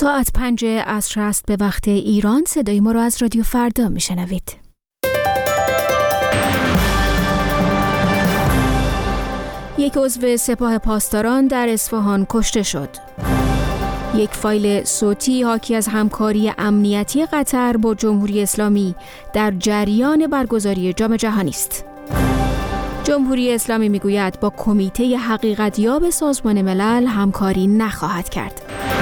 ساعت 5 عصر است به وقت ایران. صدای ما را از رادیو فردا میشنوید. یک عضو سپاه پاسداران در اصفهان کشته شد. یک فایل صوتی حاکی از همکاری امنیتی قطر با جمهوری اسلامی در جریان برگزاری جام جهانی است. جمهوری اسلامی میگوید با کمیته حقیقتیاب سازمان ملل همکاری نخواهد کرد.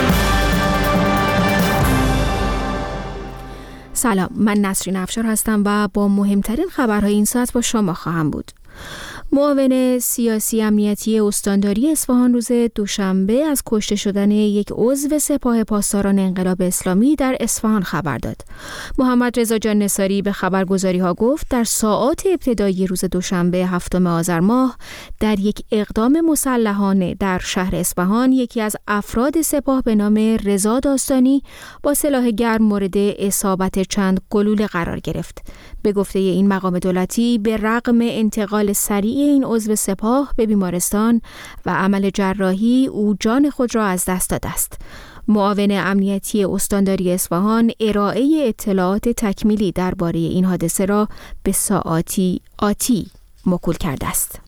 سلام، من نسرین افشار هستم و با مهمترین خبرهای این ساعت با شما خواهم بود. معاون سیاسی امنیتی استانداری اصفهان روز دوشنبه از کشته شدن یک عضو سپاه پاسداران انقلاب اسلامی در اصفهان خبر داد. محمد رضا جان نثاری به خبرگزاری‌ها گفت در ساعات ابتدایی روز دوشنبه 7 آذر ماه در یک اقدام مسلحانه در شهر اصفهان یکی از افراد سپاه به نام رضا داستانی با سلاح گرم مورد اصابت چند گلوله قرار گرفت. به گفته این مقام دولتی به رغم انتقال سریع این عضو سپاه به بیمارستان و عمل جراحی او جان خود را از دست داده است. معاون امنیتی استانداری اصفهان ارائه اطلاعات تکمیلی درباره این حادثه را به ساعاتی آتی موکول کرده است.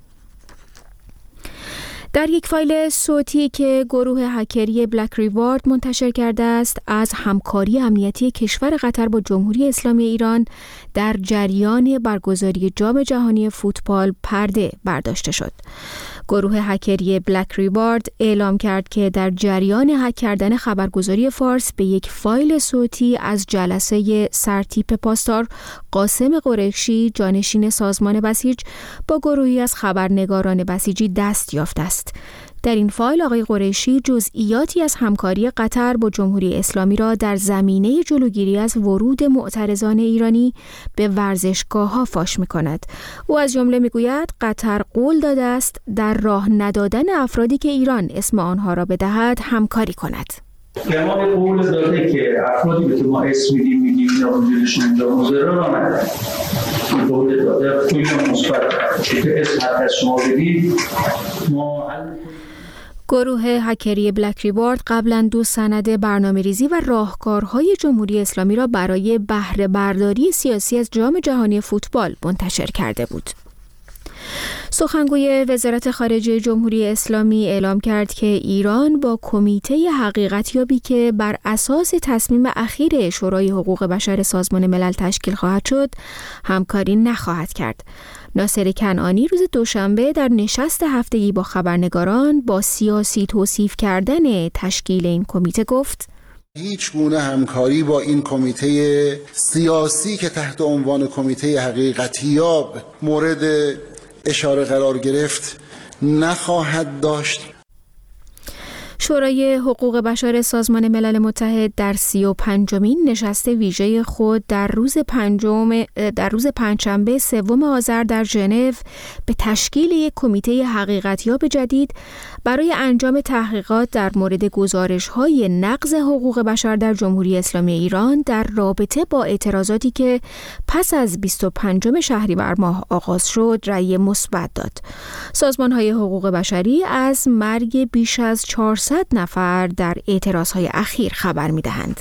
در یک فایل صوتی که گروه هکری بلک ریوارد منتشر کرده است، از همکاری امنیتی کشور قطر با جمهوری اسلامی ایران در جریان برگزاری جام جهانی فوتبال پرده برداشته شد. گروه هکری بلک ریوارد اعلام کرد که در جریان هک کردن خبرگزاری فارس به یک فایل صوتی از جلسه سرتیپ پاسدار قاسم قریشی، جانشین سازمان بسیج، با گروهی از خبرنگاران بسیجی دست یافته است. در این فایل آقای قریشی جزئیاتی از همکاری قطر با جمهوری اسلامی را در زمینه جلوگیری از ورود معترضان ایرانی به ورزشگاه‌ها فاش می‌کند. او از جمله می‌گوید قطر قول داده است در راه ندادن افرادی که ایران اسم آنها را بدهد همکاری کند. پیمان قول داده که افرادی که ما اسم میدیم یا اونجورش انجام مزرعه را ندارد. این قول داده خیلی مثبت که اسم هر از شما بدید ما گروه هکری بلک ریوارد قبلا 2 سند برنامه‌ریزی و راهکارهای جمهوری اسلامی را برای بهره برداری سیاسی از جام جهانی فوتبال منتشر کرده بود. سخنگوی وزارت خارجه جمهوری اسلامی اعلام کرد که ایران با کمیته حقیقتیابی که بر اساس تصمیم اخیر شورای حقوق بشر سازمان ملل تشکیل خواهد شد همکاری نخواهد کرد. ناصر کنعانی روز دوشنبه در نشست هفتگی با خبرنگاران با سیاسی توصیف کردن تشکیل این کمیته گفت: هیچ گونه همکاری با این کمیته سیاسی که تحت عنوان کمیته حقیقتیاب مورد اشاره قرار گرفت نخواهد داشت. شورای حقوق بشر سازمان ملل متحد در 35مین نشست ویژه خود در روز پنجشنبه 3 آذر در ژنو به تشکیل یک کمیته حقیقتیاب جدید برای انجام تحقیقات در مورد گزارش‌های نقض حقوق بشر در جمهوری اسلامی ایران در رابطه با اعتراضاتی که پس از 25 شهریور ماه آغاز شد رأی مثبت داد. سازمان‌های حقوق بشری از مرگ بیش از 400 نفر در اعتراضهای اخیر خبر می‌دهند.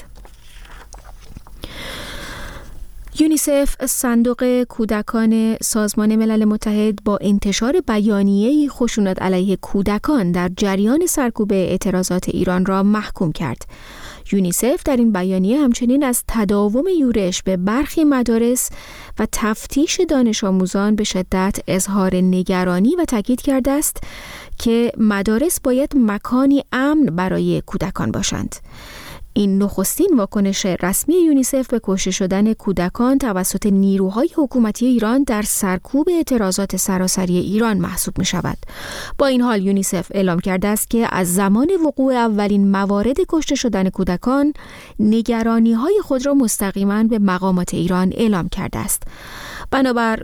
یونیسف، صندوق کودکان سازمان ملل متحد، با انتشار بیانیه‌ای خشونت علیه کودکان در جریان سرکوب اعتراضات ایران را محکوم کرد. یونیسف در این بیانیه همچنین از تداوم یورش به برخی مدارس و تفتیش دانش آموزان به شدت اظهار نگرانی و تاکید کرده است که مدارس باید مکانی امن برای کودکان باشند. این نخستین واکنش رسمی یونیسف به کشته شدن کودکان توسط نیروهای حکومتی ایران در سرکوب اعتراضات سراسری ایران محسوب می شود. با این حال یونیسف اعلام کرده است که از زمان وقوع اولین موارد کشته شدن کودکان نگرانی‌های خود را مستقیما به مقامات ایران اعلام کرده است. بنابر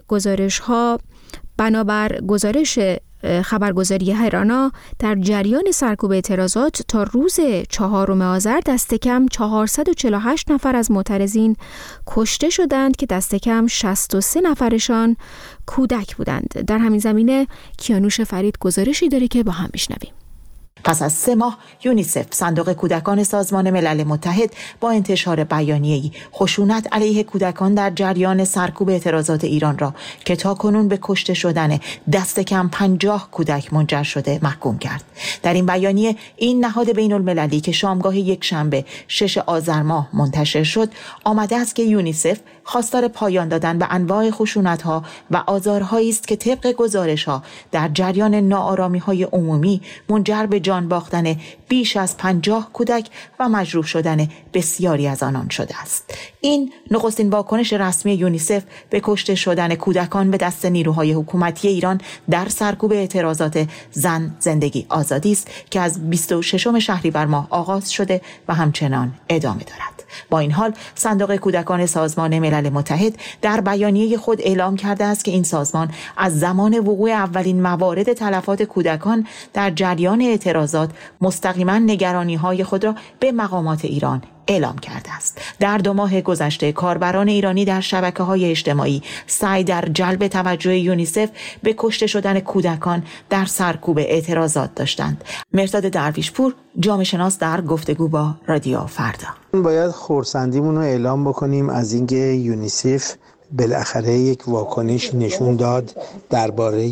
گزارش خبرگزاری هرانا در جریان سرکوب اعتراضات تا روز 4 آذر دست کم 448 نفر از معترضین کشته شدند که دست کم 63 نفرشان کودک بودند. در همین زمینه کیانوش فرید گزارشی داره که با هم میشنویم. پس از 3 ماه یونیسف، صندوق کودکان سازمان ملل متحد، با انتشار بیانیه‌ای خشونت علیه کودکان در جریان سرکوب اعتراضات ایران را که تاکنون به کشته شدن دست کم 50 کودک منجر شده محکوم کرد. در این بیانیه این نهاد بین المللی که شامگاه یک شنبه 6 آذر ماه منتشر شد، آمده است که یونیسف خواستار پایان دادن به انواع خشونت‌ها و آزارهایی است که طبق گزارش‌ها در جریان ناآرامی‌های عمومی منجر به جان باختن بیش از 50 کودک و مجروح شدن بسیاری از آنان شده است. این نخستین واکنش رسمی یونیسف به کشته شدن کودکان به دست نیروهای حکومتی ایران در سرکوب اعتراضات زن زندگی آزادی است که از 26 شهریور ماه آغاز شده و همچنان ادامه دارد. با این حال صندوق کودکان سازمان ملل متحد در بیانیه خود اعلام کرده است که این سازمان از زمان وقوع اولین موارد تلفات کودکان در جریان اعتراضات مستقیما نگرانی‌های خود را به مقامات ایران اعلام کرده است. در 2 ماه گذشته کاربران ایرانی در شبکه‌های اجتماعی سعی در جلب توجه یونیسف به کشته شدن کودکان در سرکوب اعتراضات داشتند. مهرداد درویشپور، جامعه شناس، در گفتگو با رادیو فردا. باید خرسندیمون رو اعلام بکنیم از اینکه یونیسف بالاخره یک واکنش نشون داد درباره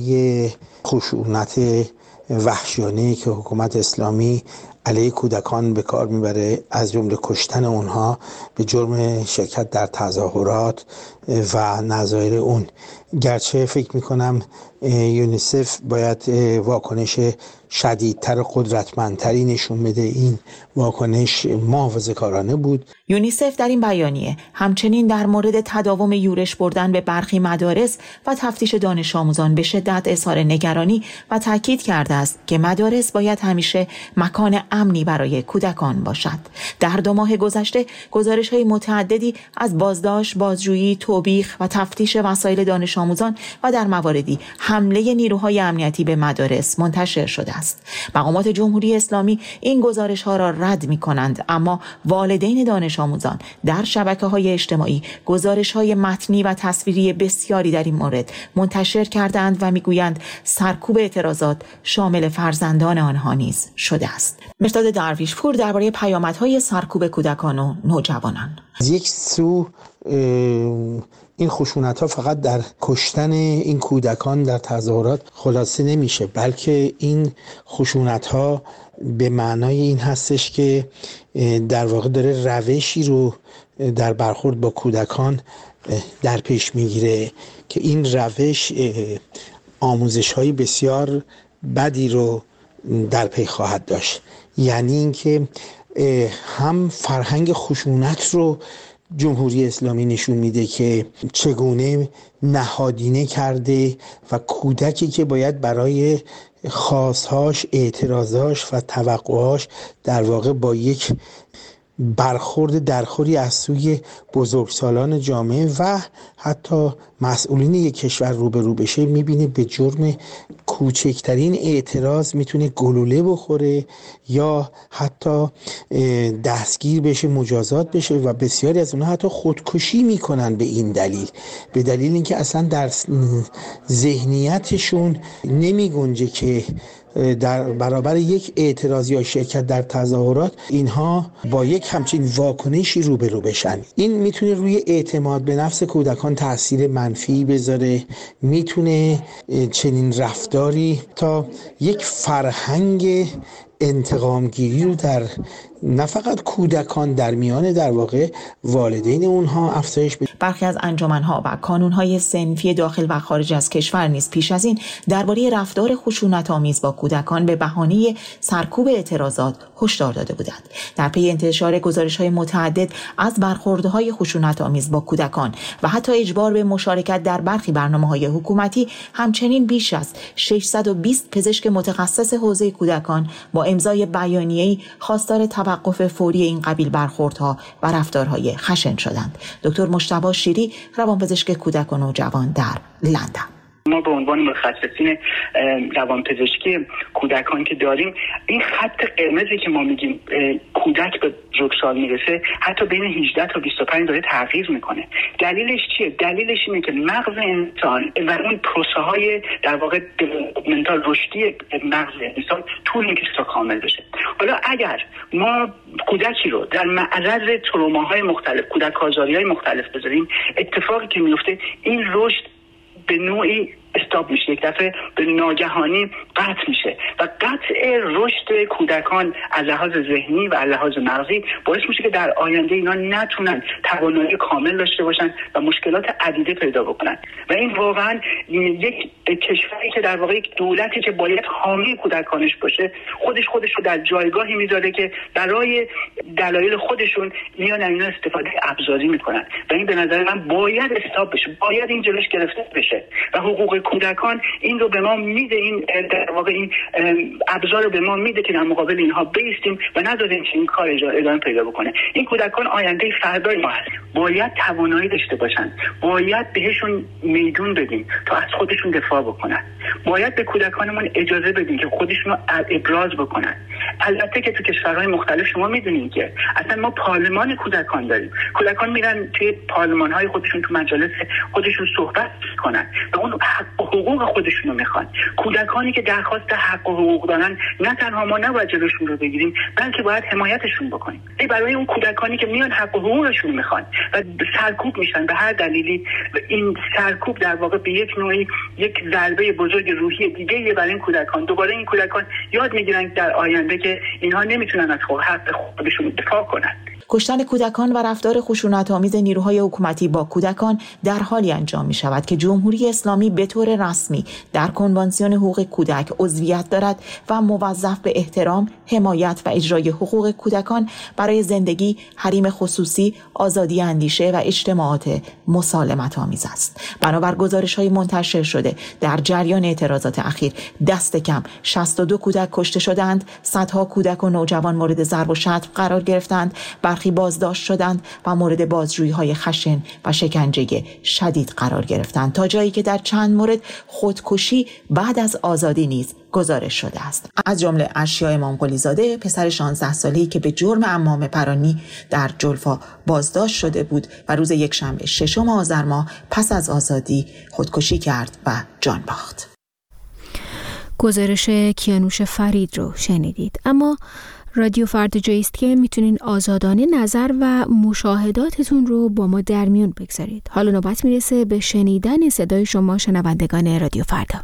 خشونت وحشیانه‌ای که حکومت اسلامی علیه کودکان به کار میبره، از جمله کشتن اونها به جرم شرکت در تظاهرات و نظایر اون. گرچه فکر میکنم یونیسف باید واکنش شدیدتر و قدرتمندتری نشون بده، این واکنش محافظه‌کارانه بود. یونیسف در این بیانیه همچنین در مورد تداوم یورش بردن به برخی مدارس و تفتیش دانش آموزان به شدت اظهار نگرانی و تاکید کرده است که مدارس باید همیشه مکان امنی برای کودکان باشد. در 2 ماه گذشته گزارش‌های متعددی از بازداشت، بازجویی، توبیخ و تفتیش وسایل دانش آموزان و در مواردی حمله نیروهای امنیتی به مدارس منتشر شده است. مقامات جمهوری اسلامی این گزارش‌ها را رد می‌کنند، اما والدین دانش آموزان در شبکه‌های اجتماعی گزارش‌های متنی و تصویری بسیاری در این مورد منتشر کردند و می‌گویند سرکوب اعتراضات شامل فرزندان آنها نیز شده است. مهرداد درویشپور درباره پیامدهای سرکوب کودکان و نوجوانان. از یک سو این خشونت‌ها فقط در کشتن این کودکان در تظاهرات خلاصه نمیشه، بلکه این خشونت‌ها به معنای این هستش که در واقع داره روشی رو در برخورد با کودکان در پیش میگیره که این روش آموزش‌های بسیار بدی رو در پی خواهد داشت. یعنی اینکه هم فرهنگ خشونت رو جمهوری اسلامی نشون میده که چگونه نهادینه کرده و کودکی که باید برای خواستهاش، اعتراضاش و توقعاش در واقع با یک برخورد درخوری از سوی بزرگسالان جامعه و حتی مسئولین یک کشور روبرو بشه، میبینه به جرم کوچکترین اعتراض میتونه گلوله بخوره یا حتی دستگیر بشه، مجازات بشه و بسیاری از اونها حتی خودکشی میکنن به این دلیل، به دلیل اینکه اصلا در ذهنیتشون نمیگنجه که در برابر یک اعتراض یا شرکت در تظاهرات اینها با یک همچین واکنشی روبرو بشن. این میتونه روی اعتماد به نفس کودکان تاثیر منفی بذاره، میتونه چنین رفتاری تا یک فرهنگ انتقامگیری رو در نه فقط کودکان، در میان در واقع والدین اونها افزایش بده. برخی از انجمن‌ها و کانون‌های صنفی داخل و خارج از کشور نیز پیش از این درباره رفتار خشونت‌آمیز با کودکان به بهانه سرکوب اعتراضات هشدار داده بودند. در پی انتشار گزارش‌های متعدد از برخوردهای خشونت‌آمیز با کودکان و حتی اجبار به مشارکت در برخی برنامه‌های حکومتی، همچنین بیش از 620 پزشک متخصص حوزه کودکان با امضای بیانیه‌ای خواستار توقف فوری این قبیل برخوردها و رفتارهای خشن شدند. دکتر مجتبی شیری، روانپزشک کودک و نوجوان در لندن. ما به عنوان متخصصین روانپزشکی کودکان که داریم، این خط قرمزی که ما میگیم کودک به رکسال میرسه حتی بین 18 تا 25 داره تغییر میکنه. دلیلش چیه؟ دلیلش اینه که مغز انسان و اون پروسه های در واقع دیولپمنتال رشدی مغز انسان طول میکشه تا کامل بشه. حالا اگر ما کودکی رو در معرض تروماهای مختلف، کودک آزاری‌های مختلف بذاریم، اتفاقی که میفته این رشد به نوعی استاپ میشه، یک دفعه به ناگهانی قطع میشه و قطع رشد کودکان از لحاظ ذهنی و از لحاظ مغزی باعث میشه که در آینده اینا نتونن توانایی کامل داشته باشن و مشکلات عدیده پیدا بکنن. و این واقعا یک کشوری که در واقع یک دولتی که باید حامی کودکانش باشه خودش رو در جایگاهی میذاره که برای دلایل خودشون میان اینا استفاده ابزاری میکنن و این به نظر من باید استاپ بشه، باید این جلوش گرفته بشه و حقوق کودکان این رو به ما میده، این در واقع این ابزار رو به ما میده که در مقابل اینها بایستیم و نذاریم که این کار ادامه پیدا بکنه. این کودکان آینده فردای ما هست، باید توانایی داشته باشن، باید بهشون میدون بدیم تا از خودشون دفاع بکنن، باید به کودکانمون اجازه بدیم که خودشون رو ابراز بکنن. البته که تو کشورهای مختلف شما میدونید که اصلا ما پارلمان کودکان داریم، کودکان میرن توی پارلمان‌های خودشون، تو مجالس خودشون صحبت کنن و اون حق و حقوق خودشون رو میخوان. کودکانی که درخواست حق و حقوق دارن نه تنها ما نباید جلوشون رو بگیریم بلکه باید حمایتشون بکنیم. برای اون کودکانی که میان حق و حقوقشون رو میخوان و سرکوب میشن به هر دلیلی، این سرکوب در واقع به یک نوعی یک ضربه بزرگ روحی دیگه برای این کودکان. دوباره این کودکان یاد میگیرن در آینده که اینها نمیتونن از حق خودشون دفاع کنن. کشتن کودکان و رفتار خشونت‌آمیز نیروهای حکومتی با کودکان در حالی انجام می‌شود که جمهوری اسلامی به طور رسمی در کنوانسیون حقوق کودک عضویت دارد و موظف به احترام، حمایت و اجرای حقوق کودکان برای زندگی، حریم خصوصی، آزادی اندیشه و اجتماعات مسالمت‌آمیز است. بنابر گزارش‌های منتشر شده در جریان اعتراضات اخیر دست کم 62 کودک کشته شدند، صدها کودک و نوجوان مورد ضرب و شتم قرار گرفتند، برخی بازداشت شدند و مورد بازجویی‌های خشن و شکنجه شدید قرار گرفتند، تا جایی که در چند مورد خودکشی بعد از آزادی نیز گزارش شده است. از جمله اشیا امام قلی زاده، پسر 16 ساله‌ای که به جرم عمامه پرانی در جلفا بازداشت شده بود و روز یکشنبه 6 آذر ماه پس از آزادی خودکشی کرد و جان باخت. گزارش کیانوش فرید رو شنیدید. اما رادیو فردا جایی است که میتونین آزادانه نظر و مشاهداتتون رو با ما در میون بگذارید. حالا نوبت میرسه به شنیدن صدای شما شنوندگان رادیو فردا.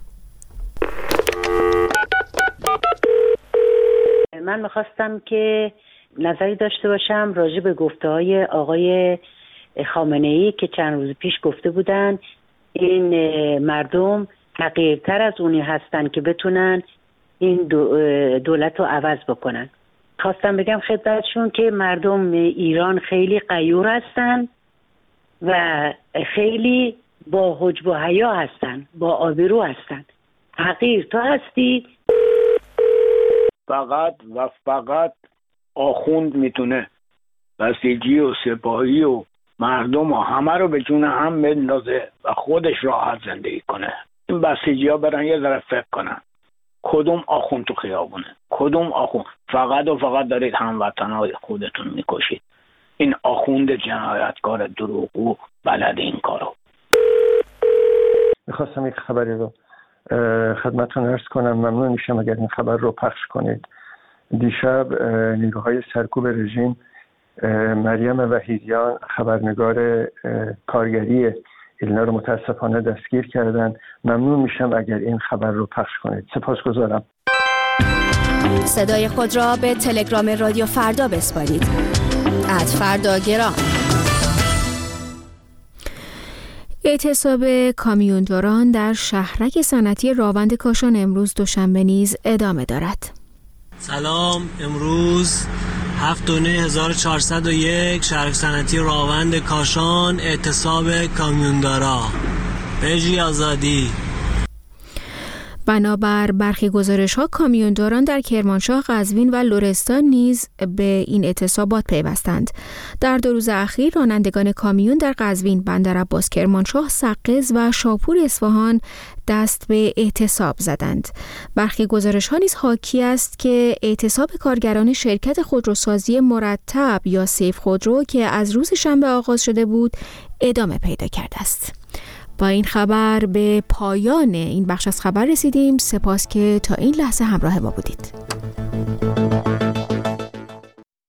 من میخواستم که نظری داشته باشم راجع به گفته‌های آقای خامنه‌ای که چند روز پیش گفته بودن این مردم حقیرتر از اونی هستن که بتونن این دولت رو عوض بکنن. خواستم بگم خدمتشون که مردم ایران خیلی غیور هستن و خیلی با حجب و حیا هستن، با آبرو هستن. حقیر تو هستی؟ فقط و فقط آخوند میتونه بسیجی و سپاهی و مردم و همه رو به جون هم بندازه و خودش راحت زندگی کنه. این بسیجی ها برن یه ذره فکر کنن کدوم آخوند تو خیابونه، کدوم آخوند. فقط و فقط دارید هموطنهای خودتون میکشید. این آخوند جنایتکار دروغگو بلد این کارو. میخواستم یک خبری رو خدمتتون عرض کنم. ممنون میشم اگر این خبر رو پخش کنید. دیشب نیروهای سرکوب رژیم مریم وحیدیان خبرنگار کارگری ایلنا رو متاسفانه دستگیر کردن. ممنون میشم اگر این خبر رو پخش کنید. سپاسگزارم. صدای خود را به تلگرام رادیو فردا بسپارید. @فرداگرام. اعتصاب کامیونداران در شهرک صنعتی راوند کاشان امروز دوشنبه نیز ادامه دارد. سلام، امروز 7/9/1401 شهرک صنعتی راوند کاشان اعتصاب کامیوندارا. بهجی آزادی. بنابر برخی گزارش‌ها کامیونداران در کرمانشاه، قزوین و لرستان نیز به این اعتصابات پیوستند. در 2 روز اخیر رانندگان کامیون در قزوین، بندرعباس، کرمانشاه، سقز و شاپور اصفهان دست به اعتصاب زدند. برخی گزارش‌ها نیز حاکی است که اعتصاب کارگران شرکت خودروسازی مرتب یا سیف خودرو که از روز شنبه آغاز شده بود ادامه پیدا کرده است. با این خبر به پایان این بخش از خبر رسیدیم. سپاس که تا این لحظه همراه ما بودید.